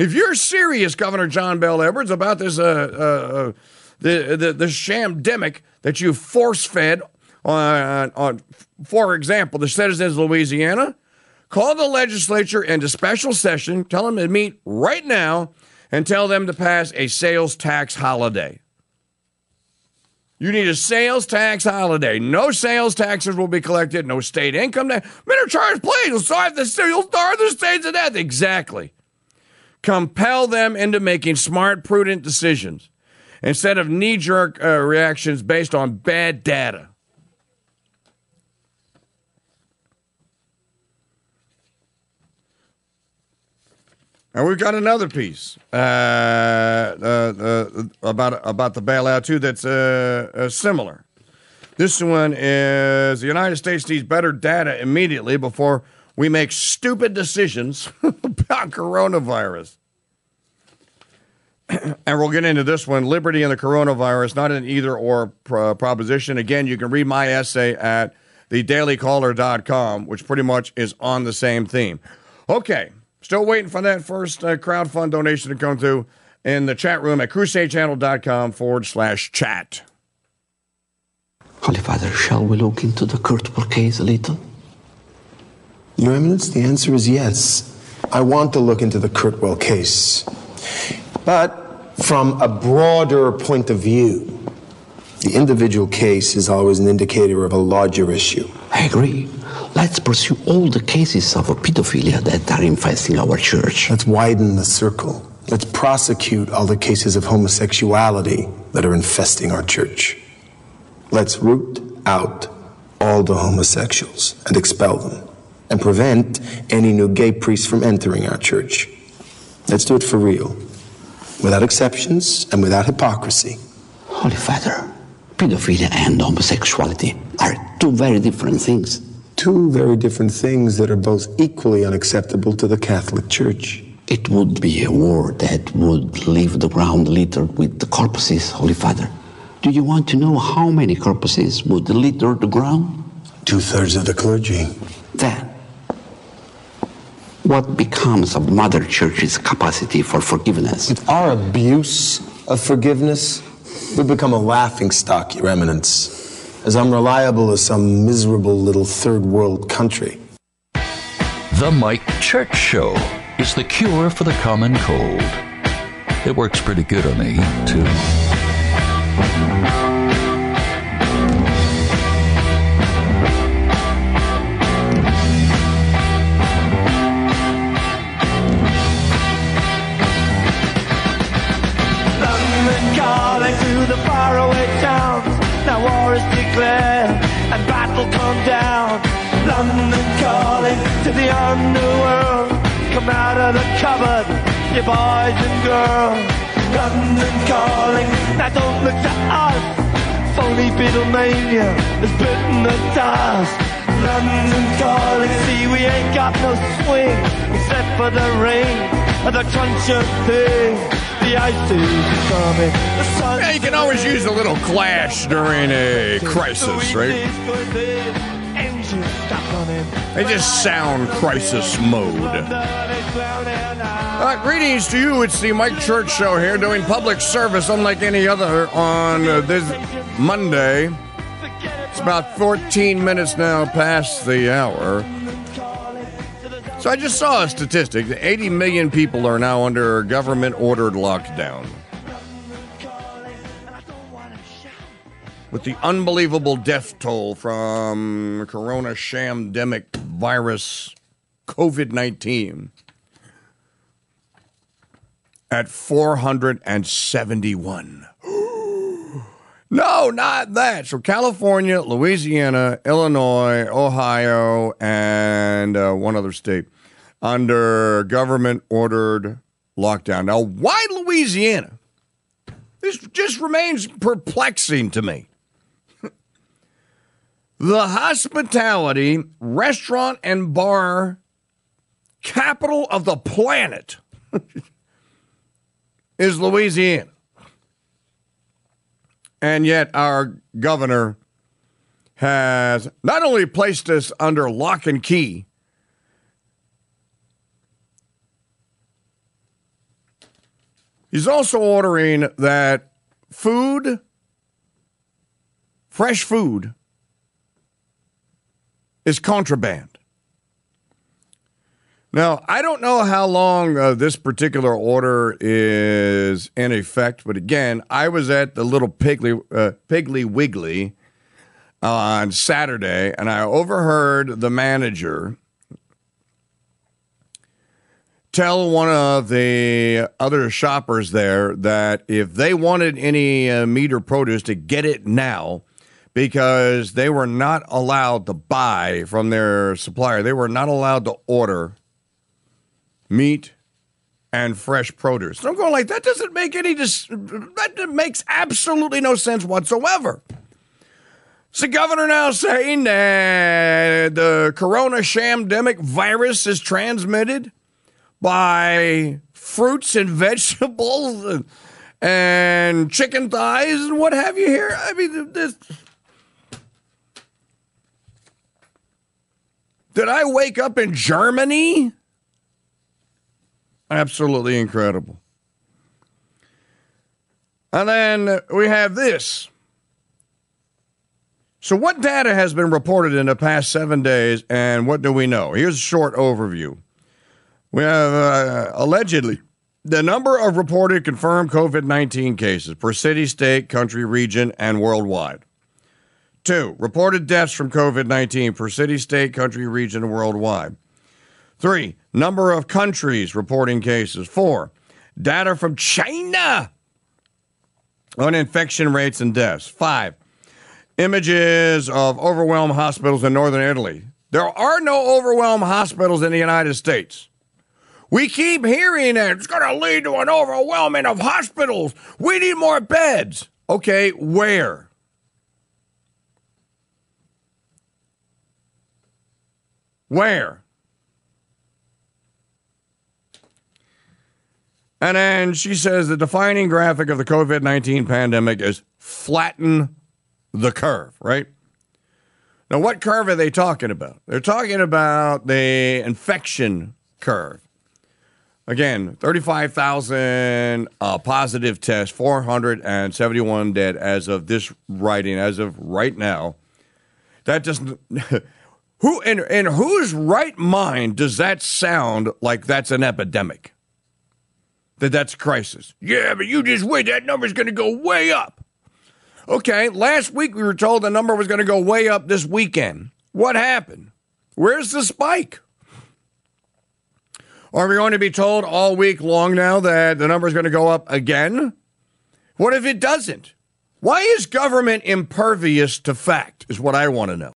If you're serious, Governor John Bel Edwards, about this the shamdemic that you force-fed on, for example, the citizens of Louisiana, call the legislature into special session, tell them to meet right now, and tell them to pass a sales tax holiday. You need a sales tax holiday. No sales taxes will be collected. No state income tax. Men are charged, please. You'll starve the states to death. Exactly. Compel them into making smart, prudent decisions instead of knee-jerk reactions based on bad data. And we've got another piece about the bailout, too, that's similar. This one is the United States needs better data immediately before we make stupid decisions about coronavirus. And we'll get into this one, liberty and the coronavirus, not an either-or proposition. Again, you can read my essay at thedailycaller.com, which pretty much is on the same theme. Okay. Still waiting for that first crowdfund donation to come through in the chat room at crusadechannel.com/chat. Holy Father, shall we look into the Kurtwell case a little? Your Eminence, the answer is yes. I want to look into the Kurtwell case. But from a broader point of view, the individual case is always an indicator of a larger issue. I agree. Let's pursue all the cases of pedophilia that are infesting our church. Let's widen the circle. Let's prosecute all the cases of homosexuality that are infesting our church. Let's root out all the homosexuals and expel them and prevent any new gay priests from entering our church. Let's do it for real, without exceptions and without hypocrisy. Holy Father, pedophilia and homosexuality are two very different things. Two very different things that are both equally unacceptable to the Catholic Church. It would be a war that would leave the ground littered with the corpses, Holy Father. Do you want to know how many corpses would litter the ground? 2/3 of the clergy. Then, what becomes of Mother Church's capacity for forgiveness? With our abuse of forgiveness, we become a laughingstock, Your Eminence. As unreliable as some miserable little third world country. The Mike Church Show is the cure for the common cold. It works pretty good on the heat, too. London calling to the faraway towns. Now war is declared and battle come down. London calling to the underworld. Come out of the cupboard, you boys and girls. London calling, now don't look to us. Phony Beatlemania has bitten the dust. London calling, see we ain't got no swing except for the rain and the crunch of things. The ice is coming. Yeah, you can always use a little Clash during a crisis, right? They just sound crisis mode. Greetings to you. It's the Mike Church Show here, doing public service unlike any other on this Monday. It's about 14 minutes now past the hour. So I just saw a statistic that 80 million people are now under government-ordered lockdown. With the unbelievable death toll from corona shamdemic virus COVID-19 at 471. No, not that. So California, Louisiana, Illinois, Ohio, and one other state under government-ordered lockdown. Now, why Louisiana? This just remains perplexing to me. The hospitality, restaurant, and bar capital of the planet is Louisiana. And yet our governor has not only placed us under lock and key, He's also ordering that fresh food, is contraband. Now, I don't know how long this particular order is in effect, but again, I was at the little Piggly Wiggly on Saturday, and I overheard the manager tell one of the other shoppers there that if they wanted any meat or produce to get it now, because they were not allowed to buy from their supplier. They were not allowed to order meat and fresh produce. So I'm going like, that doesn't make that makes absolutely no sense whatsoever. Is the governor now saying that the corona shamdemic virus is transmitted by fruits and vegetables and chicken thighs and what have you here? I mean, did I wake up in Germany? Absolutely incredible. And then we have this. So what data has been reported in the past 7 days, and what do we know? Here's a short overview. We have, allegedly, the number of reported confirmed COVID-19 cases per city, state, country, region, and worldwide. 2, reported deaths from COVID-19 per city, state, country, region, and worldwide. 3, number of countries reporting cases. 4, data from China on infection rates and deaths. 5, images of overwhelmed hospitals in northern Italy. There are no overwhelmed hospitals in the United States. We keep hearing that it's going to lead to an overwhelming of hospitals. We need more beds. Okay, where? Where? And then she says the defining graphic of the COVID-19 pandemic is flatten the curve, right? Now, what curve are they talking about? They're talking about the infection curve. Again, 35,000 positive tests, 471 dead as of this writing, as of right now. That doesn't... Who in whose right mind does that sound like that's an epidemic? That's a crisis. Yeah, but you just wait. That number's going to go way up. Okay, last week we were told the number was going to go way up this weekend. What happened? Where's the spike? Are we going to be told all week long now that the number is going to go up again? What if it doesn't? Why is government impervious to fact is what I want to know.